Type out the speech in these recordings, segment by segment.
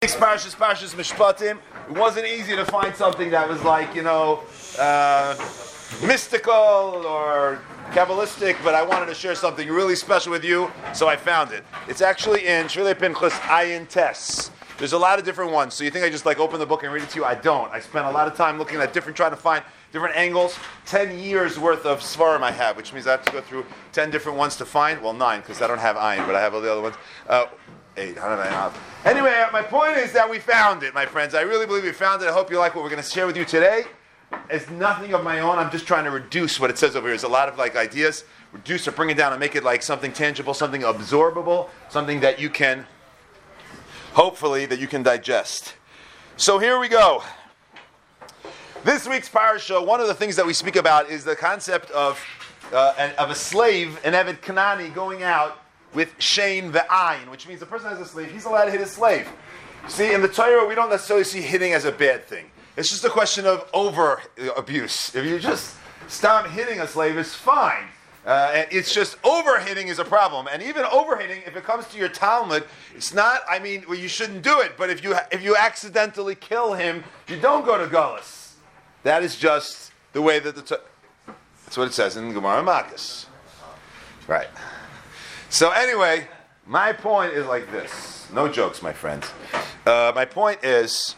Parshas Mishpatim. It wasn't easy to find something that was like, mystical or Kabbalistic, but I wanted to share something really special with you, so I found it. It's actually in Shvilei Pinchas Ayin Tes. There's a lot of different ones, so you think I just open the book and read it to you? I don't. I spent a lot of time looking at trying to find different angles. 10 years worth of Svarim I have, which means I have to go through 10 different ones to find. Well, 9, because I don't have Ayin, but I have all the other ones. 8. I don't know. Anyway, my point is that we found it, my friends. I really believe we found it. I hope you like what we're going to share with you today. It's nothing of my own. I'm just trying to reduce what it says over here. There's a lot of ideas. Reduce or bring it down and make it something tangible, something absorbable, something that you can, hopefully, that you can digest. So here we go. This week's parasha, one of the things that we speak about is the concept of a slave, an Eved Kanani, going out with Shein ve'ayin, which means the person has a slave, he's allowed to hit his slave. See, in the Torah, we don't necessarily see hitting as a bad thing. It's just a question of over abuse. If you just stop hitting a slave, it's fine. And it's just over-hitting is a problem. And even over-hitting, if it comes to your Talmud, it's not, you shouldn't do it. But if you accidentally kill him, you don't go to Gullus. That is just the way that that's what it says in Gemara Makos. Right. So anyway, my point is like this. No jokes, my friends. My point is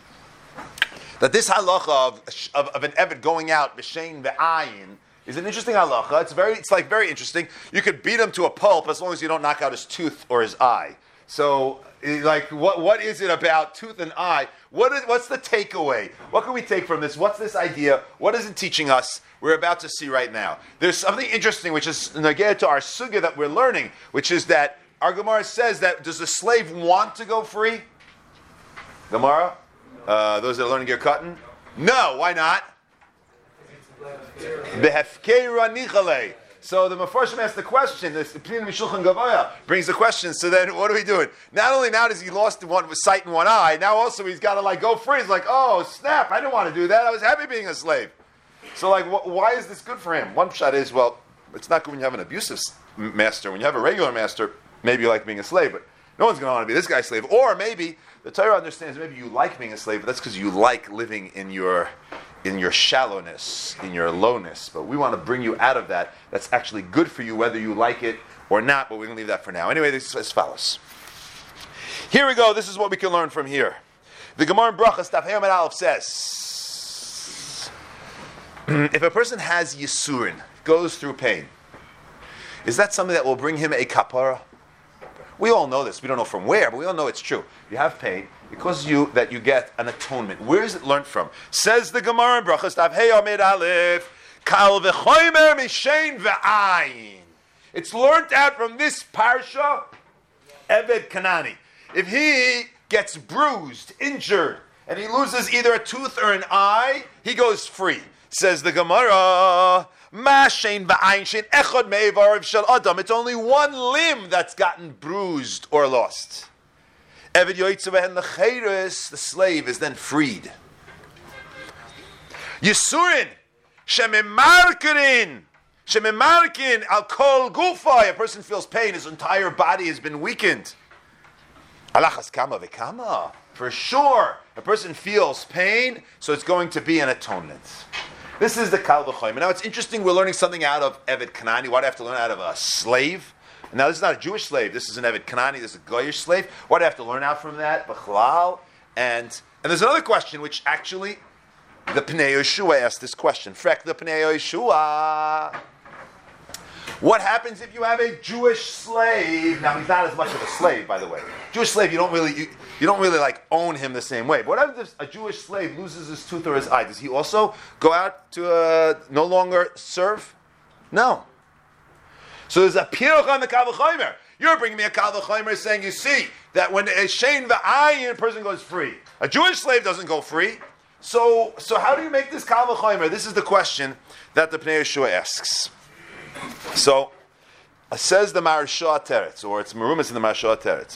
that this halacha of an Eved going out, b'shein ve'ayin, is an interesting halacha. It's very interesting. You could beat him to a pulp as long as you don't knock out his tooth or his eye. So, what is it about tooth and eye? What's the takeaway? What can we take from this? What's this idea? What is it teaching us? We're about to see right now. There's something interesting, which is negated to our sugya that we're learning, which is that our Gemara says that does the slave want to go free? Gemara? Those that are learning your cotton? No, why not? So the Mefarshim asks the question, the Pnei Mishulchan Gavaya brings the question, so then what are we doing? Not only now does he lost sight in one eye, now also he's got to go free. He's oh snap, I didn't want to do that. I was happy being a slave. So why is this good for him? One shot is, it's not good when you have an abusive master. When you have a regular master, maybe you like being a slave, but no one's going to want to be this guy's slave. Or maybe the Torah understands maybe you like being a slave, but that's because you like living in your shallowness, in your lowness. But we want to bring you out of that. That's actually good for you, whether you like it or not, but we're going to leave that for now. Anyway, this is as follows. Here we go. This is what we can learn from here. The Gemara in Brachas, Daf Hey Amud Aleph says, if a person has Yisurin, goes through pain, is that something that will bring him a kapara? We all know this. We don't know from where, but we all know it's true. You have pain because that you get an atonement. Where is it learned from? Says the Gemara in Brachas, Daf Hey Amud Aleph, Kal v'chomer mishein ve'ayin. It's learned out from this parsha, Eved Kanani. If he gets bruised, injured, and he loses either a tooth or an eye, he goes free. Says the Gemara, it's only one limb that's gotten bruised or lost. The slave is then freed. Yisurin, shemimarkin al kol gufay. A person feels pain; his entire body has been weakened. Alachas kama v'kama. For sure, a person feels pain, so it's going to be an atonement. This is the Kal V'chomer. Now it's interesting, we're learning something out of Eved Kanani. Why do I have to learn out of a slave? Now this is not a Jewish slave, this is an Eved Kanani, this is a Goyish slave. Why do I have to learn out from that? B'chlal. And there's another question, which actually, the Pnei Yeshua asked this question. Frek the Pnei Yeshua. What happens if you have a Jewish slave? Now he's not as much of a slave, by the way. Jewish slave, you don't really own him the same way. But what happens if a Jewish slave loses his tooth or his eye? Does he also go out to no longer serve? No. So there's a piruch on the Kal V'chomer. You're bringing me a Kal V'chomer saying, you see, that when a shein ve'ayin person goes free, a Jewish slave doesn't go free. So how do you make this Kal V'chomer? This is the question that the Pnei Yeshua asks. So, says the Maharsha Teretz, or it's Merumas in the Maharsha Teretz.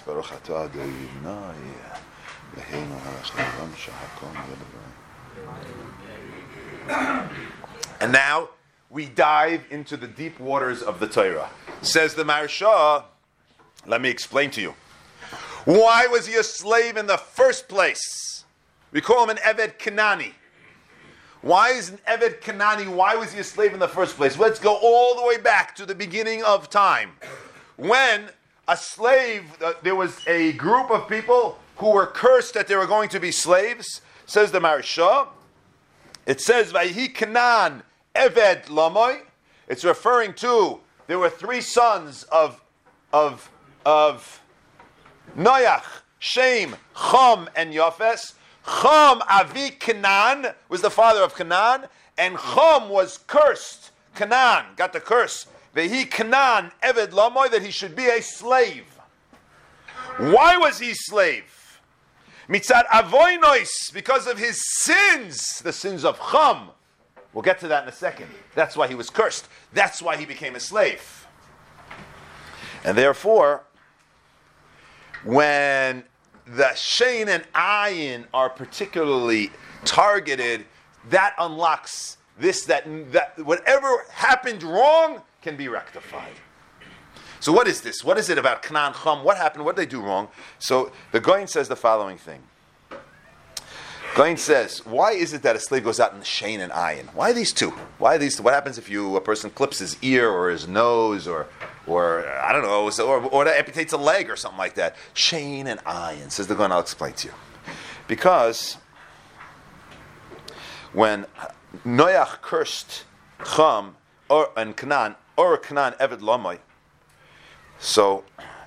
And now we dive into the deep waters of the Torah. Says the Maharsha, let me explain to you. Why was he a slave in the first place? We call him an Eved Kanani. Why is an Eved Kanani? Why was he a slave in the first place? Let's go all the way back to the beginning of time. When a slave, there was a group of people who were cursed that they were going to be slaves. Says the Maharsha. It says, Vayhi Kanan Eved Lamoy. It's referring to, there were three sons of Noach, Shem, Cham, and Yafes. Cham Avi Canaan was the father of Canaan, and Cham was cursed. Canaan got the curse. Vehi Canaan Eved Lamoy, that he should be a slave. Why was he slave? Mitzad Avoinois, because of his sins, the sins of Cham. We'll get to that in a second. That's why he was cursed. That's why he became a slave. And therefore, when the Shein and Ayin are particularly targeted, that unlocks this, that whatever happened wrong can be rectified. So what is this? What is it about Canaan, Cham? What happened? What did they do wrong? So the Goyen says the following thing. Goyen says, why is it that a slave goes out in the Shein and Ayin? Why these two? Why these two? What happens if a person clips his ear or his nose or I don't know, or amputates a leg or something like that? Shein and Ayin, says the Goyen. I'll explain to you. Because when Noach cursed Cham and Canaan, or Canaan Eved Lamoy, so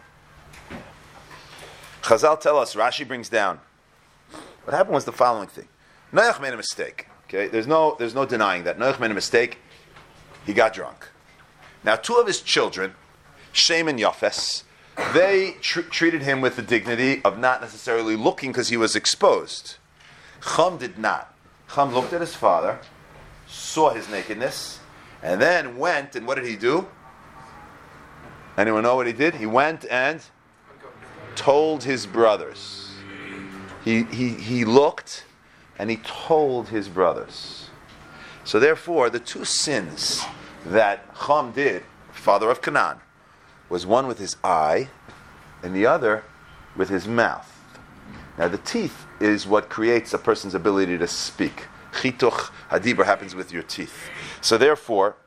Chazal tell us, Rashi brings down, what happened was the following thing. Noach made a mistake. Okay, there's no denying that. Noach made a mistake. He got drunk. Now, two of his children, Shem and Yafes, they treated him with the dignity of not necessarily looking because he was exposed. Cham did not. Cham looked at his father, saw his nakedness, and then went, and what did he do? Anyone know what he did? He went and told his brothers. He looked and he told his brothers. So therefore, the two sins that Cham did, father of Canaan, was one with his eye and the other with his mouth. Now the teeth is what creates a person's ability to speak. Chituch hadibur happens with your teeth. So therefore,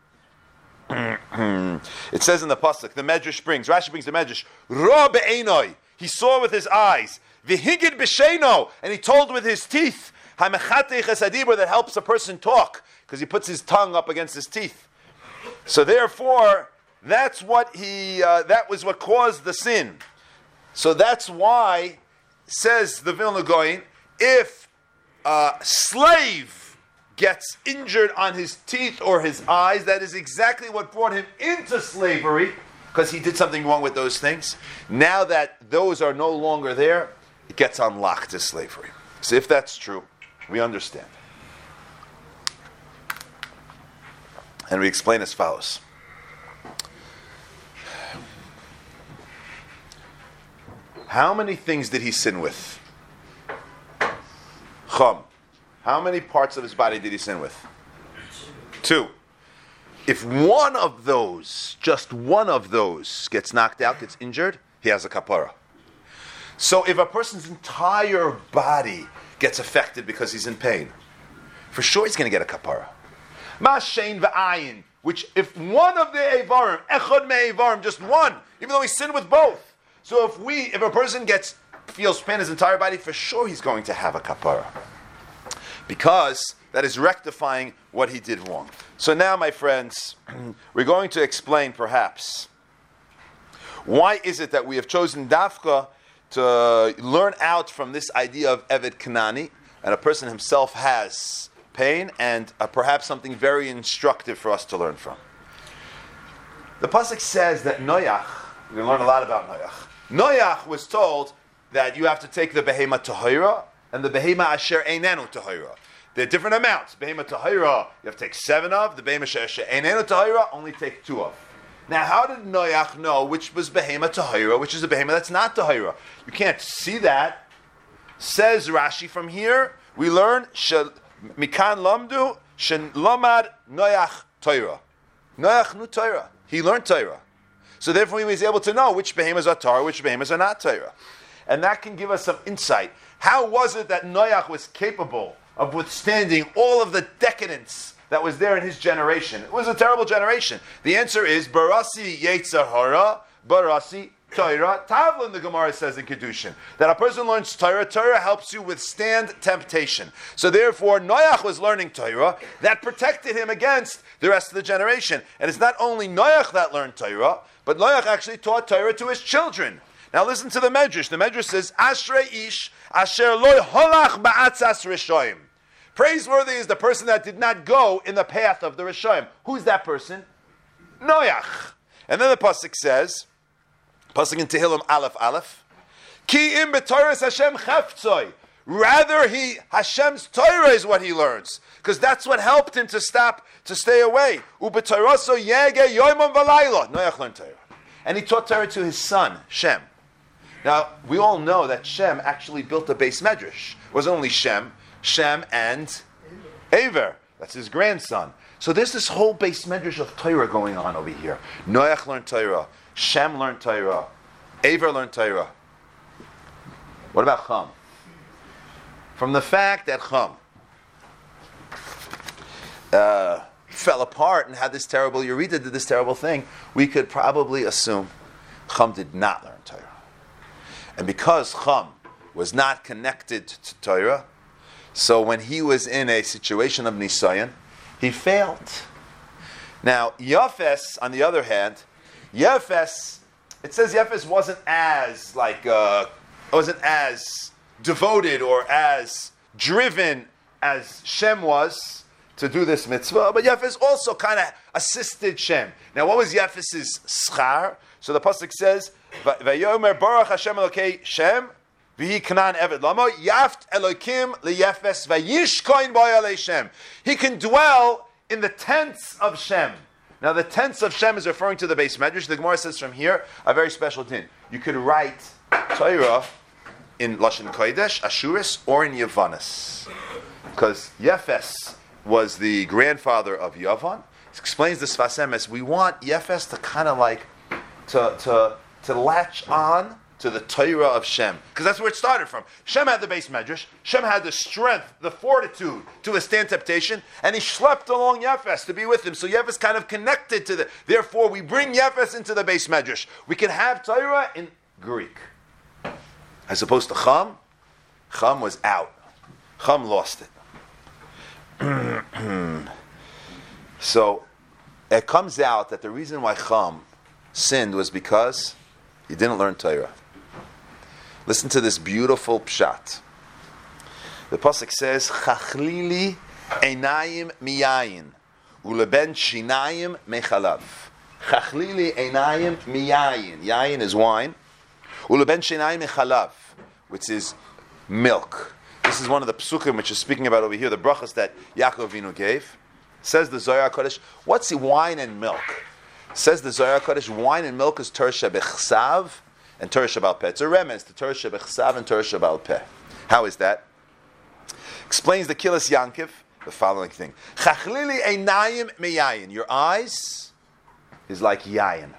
it says in the pasuk, the Medrash brings, Rashi brings the Medrash, Ra be'enoi, he saw with his eyes, v'higid b'sheino, and he told with his teeth, ha'mechatech hadibur, that helps a person talk, because he puts his tongue up against his teeth. So therefore, that's what that was what caused the sin. So that's why, says the Vilna Goyen, if a slave gets injured on his teeth or his eyes, that is exactly what brought him into slavery, because he did something wrong with those things. Now that those are no longer there, it gets unlocked to slavery. So if that's true, we understand. And we explain as follows. How many things did he sin with? Cham. How many parts of his body did he sin with? 2. If one of those, just one of those, gets knocked out, gets injured, he has a kapara. So if a person's entire body gets affected because he's in pain, for sure he's going to get a kapara. Ma'ashein v'ayin, which if one of the Eivarim, echad me'Eivarim, just one, even though he sinned with both. So if a person feels pain in his entire body, for sure he's going to have a kapara. Because that is rectifying what he did wrong. So now, my friends, we're going to explain perhaps why is it that we have chosen Dafka to learn out from this idea of Eved Kanani, and a person himself has pain, and perhaps something very instructive for us to learn from. The pasuk says that Noach, we're going to learn a lot about Noach. Noach was told that you have to take the behema tahira and the behema asher einenu tahira. They're different amounts. Behema tahira you have to take 7 of. The behema asher einenu tahira only take 2 of. Now, how did Noach know which was behema tahira, which is a behema that's not tahira? You can't see that. Says Rashi from here, we learn mikan lamdu shen lamad Noach tahira. Noach knew tahira. He learned tahira. So therefore he was able to know which behemoths are Torah, which behemoths are not Torah. And that can give us some insight. How was it that Noach was capable of withstanding all of the decadence that was there in his generation? It was a terrible generation. The answer is, Barasi Yetzer Hara, Barasi Torah Tavlin, the Gemara says in Kedushin, that a person learns Torah. Torah helps you withstand temptation. So therefore, Noach was learning Torah that protected him against the rest of the generation. And it's not only Noach that learned Torah, but Noach actually taught Torah to his children. Now listen to the Medrash. The Medrash says, Ashrei ish asher loy holach ba'atzas rishoyim. Praiseworthy is the person that did not go in the path of the Rishoyim. Who's that person? Noach. And then the pasuk says, pasuk in Tehillim Aleph Aleph, Ki im b'Torahs Hashem cheftzoi. Rather, Hashem's Torah is what he learns, because that's what helped him to stay away. U'b'Toraso yege yoimam v'layla. Noach learned Torah, and he taught Torah to his son Shem. Now we all know that Shem actually built a Beis Medrash. It wasn't only Shem and Aver. That's his grandson. So there's this whole Beis Medrash of Torah going on over here. Noach learned Torah. Shem learned Torah. Aver learned Torah. What about Chum? From the fact that Chum fell apart and had this terrible, Yerida did this terrible thing, we could probably assume Chum did not learn Torah. And because Chum was not connected to Torah, so when he was in a situation of Nisayan, he failed. Now, Yafes, on the other hand, Yafes, it says Yafes wasn't as devoted or as driven as Shem was to do this mitzvah, but Yafes also kind of assisted Shem. Now, what was Yafes's schar? So the pasuk says, "Vayomer Baruch Hashem Elokei Shem." He can dwell in the tents of Shem. Now the tents of Shem is referring to the Beis Medrash. The Gemara says from here, a very special din. You could write Torah in Lashon Kodesh, Ashuris, or in Yavanis. Because Yefes was the grandfather of Yavan. It explains the Sfas Emes. We want Yefes to kind of like, to latch on to the Torah of Shem. Because that's where it started from. Shem had the Beis Medrash. Shem had the strength, the fortitude to withstand temptation, and he schlepped along Yefes to be with him. So Yefes kind of connected to the... Therefore, we bring Yefes into the Beis Medrash. We can have Torah in Greek. As opposed to Chum, Chum was out. Chum lost it. So, it comes out that the reason why Chum sinned was because he didn't learn Torah. Listen to this beautiful pshat. The pasuk says, "Chachlili einayim miyayin, uleben shinayim mechalav." Chachlili einayim miyayin. Yayin is wine. Uleben shinayim mechalav, which is milk. This is one of the psukim which is speaking about over here, the brachas that Yaakov Avinu gave. Says the Zohar HaKadosh, what's wine and milk? Says the Zohar HaKadosh, wine and milk is Torah Shebechsav and Torah Shebal Peh. It's a remez to Torah Shebechsav and Torah Shebal Peh. How is that? Explains the Kilas Yankiv the following thing. Chachlili einayim meyayin. Your eyes is like yayin.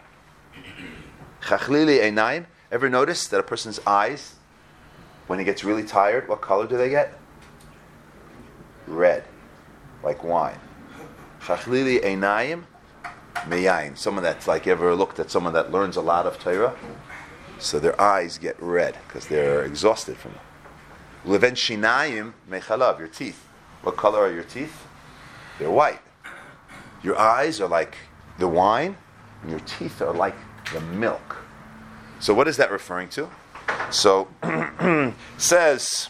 Chachlili einayim. Ever notice that a person's eyes, when he gets really tired, what color do they get? Red. Like wine. Chachlili einayim meyayin. Someone that's like, ever looked at someone that learns a lot of Torah? So their eyes get red because they're exhausted from it. Leven shinayim mechalav, your teeth. What color are your teeth? They're white. Your eyes are like the wine, and your teeth are like the milk. So what is that referring to? So says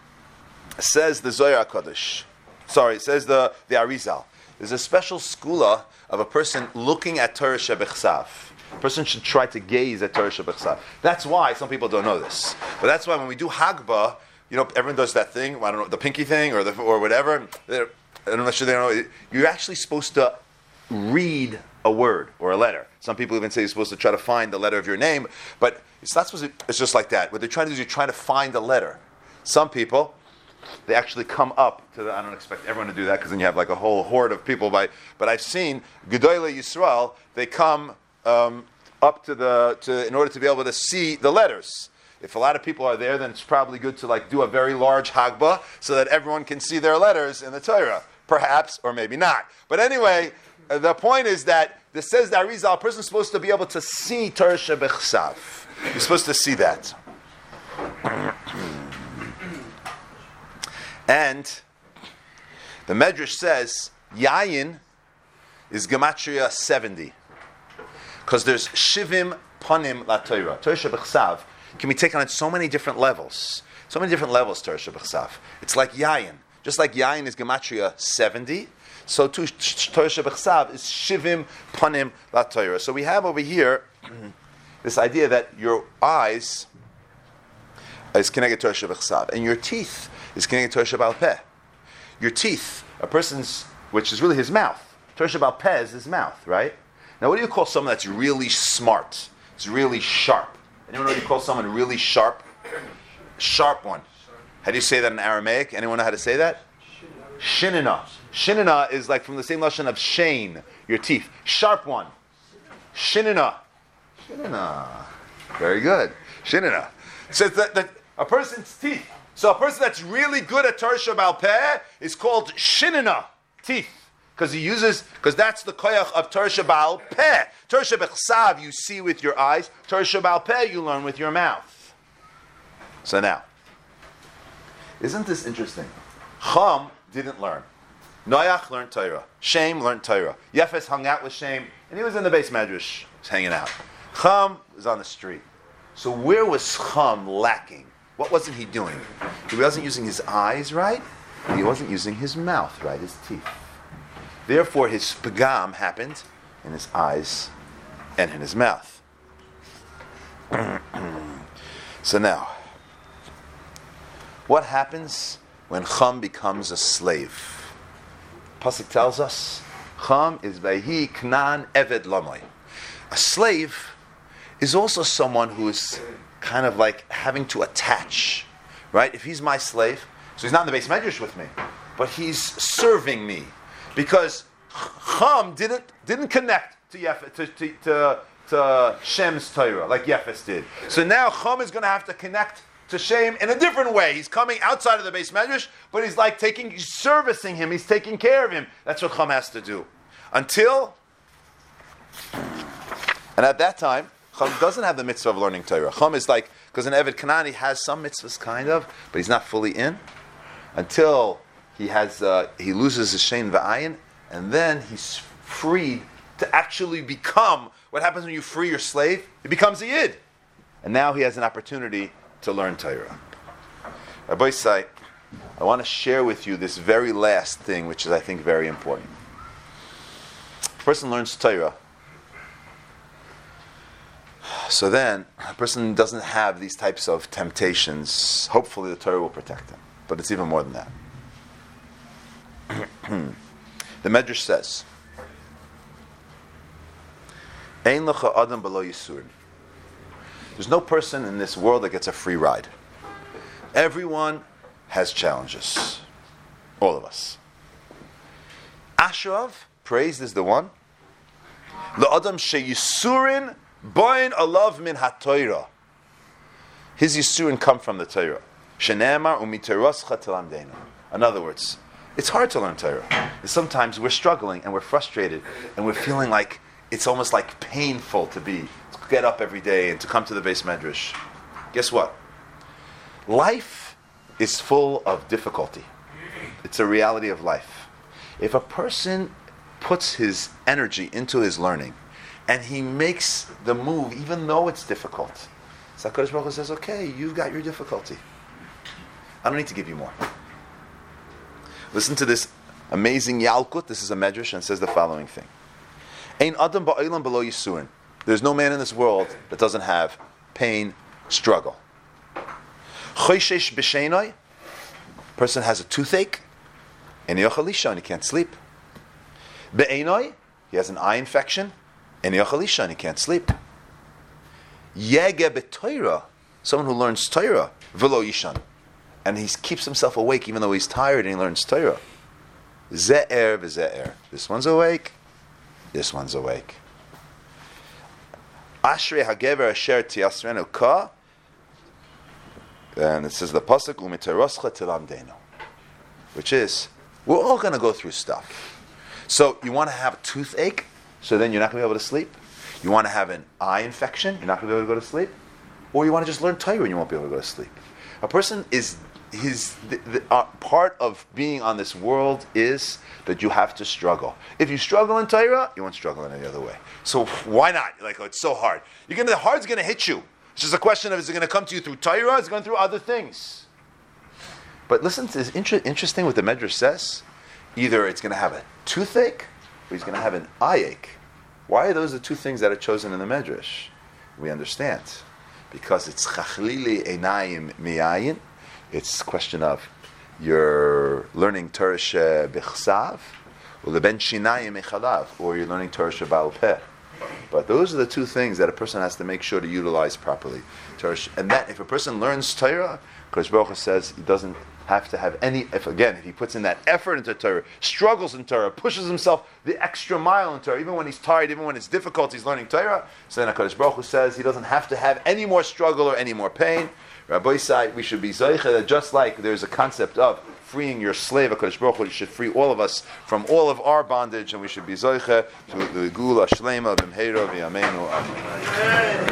the Zohar HaKadosh. Sorry, it says the Arizal. There's a special skula of a person looking at Torah Shebechsav. A person should try to gaze at Torah Shebechsav. That's why some people don't know this. But that's why when we do Hagbah, everyone does that thing, I don't know, the pinky thing or whatever. I'm not sure they know. You're actually supposed to read a word or a letter. Some people even say you're supposed to try to find the letter of your name, but it's not supposed to, it's just like that. What they're trying to do is you're trying to find a letter. Some people, they actually come up to I don't expect everyone to do that because then you have like a whole horde of people. But I've seen Gedolei Yisrael, they come up in order to be able to see the letters. If a lot of people are there, then it's probably good to do a very large Hagbah so that everyone can see their letters in the Torah. Perhaps, or maybe not. But anyway, the point is that this says that Arizal, a person is supposed to be able to see Torah Shebechsav. You're supposed to see that. And the Medrash says Yayin is Gematria 70. Because there's Shivim Panim La Torah. Torah Shebechsav can be taken on so many different levels. So many different levels, Torah Shebechsav. It's like Yayin. Just like Yayin is Gematria 70, so too Torah Shebechsav is Shivim Panim La Torah. So we have over here this idea that your eyes is connected to Torah Shebechsav, and your teeth is connected to Torah Shebal Peh. Your teeth, a person's, which is really his mouth. Torah Shebal Peh is his mouth, right? Now, what do you call someone that's really smart? It's really sharp. Anyone know what you call someone really sharp? Sharp one. How do you say that in Aramaic? Anyone know how to say that? Shinina. Shinina is like from the same lashon of shane, your teeth. Sharp one. Shinina. Shinina. Very good. Shinina. It says that a person's teeth. So a person that's really good at Torah Shebal Peh is called Shinina, teeth. Because that's the koyach of Torah Shebal Peh. Torah Shebechsav you see with your eyes. Torah Shebal Peh you learn with your mouth. So now, isn't this interesting? Chum didn't learn. Noach learned Torah. Shem learned Torah. Yefes hung out with Shem, and he was in the base medrash, was hanging out. Chum was on the street. So where was Chum lacking? What wasn't he doing? He wasn't using his eyes right, and he wasn't using his mouth right, his teeth. Therefore, his pagam happened in his eyes and in his mouth. So now, what happens when Chum becomes a slave? Pasuk tells us, Chum is Vayhi Knan Eved Lamoy. A slave is also someone who is kind of like having to attach, right? If he's my slave, so he's not in the base medrash with me, but he's serving me. Because Chum didn't connect to Shem's Torah like Yefes did. So now Chum is going to have to connect to Shem in a different way. He's coming outside of the base medrash, but he's like he's servicing him. He's taking care of him. That's what Chum has to do. And at that time, Chum doesn't have the mitzvah of learning Torah. Chum is like, because an Eved Kanani has some mitzvahs kind of, but he's not fully in until he loses his shein v'ayin, and then he's freed to actually become. What happens when you free your slave? He becomes a yid, and now he has an opportunity to learn Torah. Rabbi Say, I want to share with you this very last thing, which is I think very important. A person learns Torah, so then a person doesn't have these types of temptations. Hopefully, the Torah will protect him, but it's even more than that. The Medrash says, Ein lecha adam b'lo yisurin. There's no person in this world that gets a free ride. Everyone has challenges. All of us. Ashrav, praised is the one. La'adam sheyisurin boin alav min ha'toira. His yisurin come from the Torah. Shenemar u'miteroscha telamdeinu. In other words, it's hard to learn Torah. And sometimes we're struggling and we're frustrated and we're feeling like it's almost like painful to get up every day and to come to the base medrash. Guess what? Life is full of difficulty. It's a reality of life. If a person puts his energy into his learning and he makes the move even though it's difficult, HaKadosh Baruch Hu says, okay, you've got your difficulty. I don't need to give you more. Listen to this amazing Yalkut. This is a medrash and says the following thing. Ein adam ba'olam b'lo yisurin. There's no man in this world that doesn't have pain, struggle. Choishesh b'sheinoi. Person has a toothache. En yochel lishan, he can't sleep. Be'einoi, he has an eye infection. En yochel lishan, he can't sleep. Yege b'toira, someone who learns Torah, v'lo yishan. And he keeps himself awake even though he's tired and he learns Torah. Ze'er v'ze'er. This one's awake. This one's awake. Ashrei hagever asher tiyasrenu ka And it says the pasuk u'miteroscha tilamdenu, which is we're all going to go through stuff. So you want to have a toothache, so then you're not going to be able to sleep. You want to have an eye infection, you're not going to be able to go to sleep. Or you want to just learn Torah and you won't be able to go to sleep. A person is part of being on this world is that you have to struggle. If you struggle in Torah, you won't struggle in any other way. So why not? Like, it's so hard. The hard's going to hit you. It's just a question of, is it going to come to you through Torah or is it going through other things? But listen, it's interesting what the Medrash says. Either it's going to have a toothache or he's going to have an eye ache. Why are those the two things that are chosen in the Medrash? We understand. Because it's chachlili einayim miyayin. It's a question of you're learning Torah b'chsav, or leben shinayim echalav, or you're learning Torah ba'al peh. But those are the two things that a person has to make sure to utilize properly. And that if a person learns Torah, Kodesh Baruch Hu says he doesn't have to have any. If he puts in that effort into Torah, struggles in Torah, pushes himself the extra mile in Torah, even when he's tired, even when it's difficult, he's learning Torah. So then Kodesh Baruch Hu says he doesn't have to have any more struggle or any more pain. Rabbi Isai, we should be zoicha that just like there's a concept of freeing your slave, HaKadosh Baruch Hu should free all of us from all of our bondage, and we should be zoicha to the gula shlema b'mheira v'yameinu. Amen.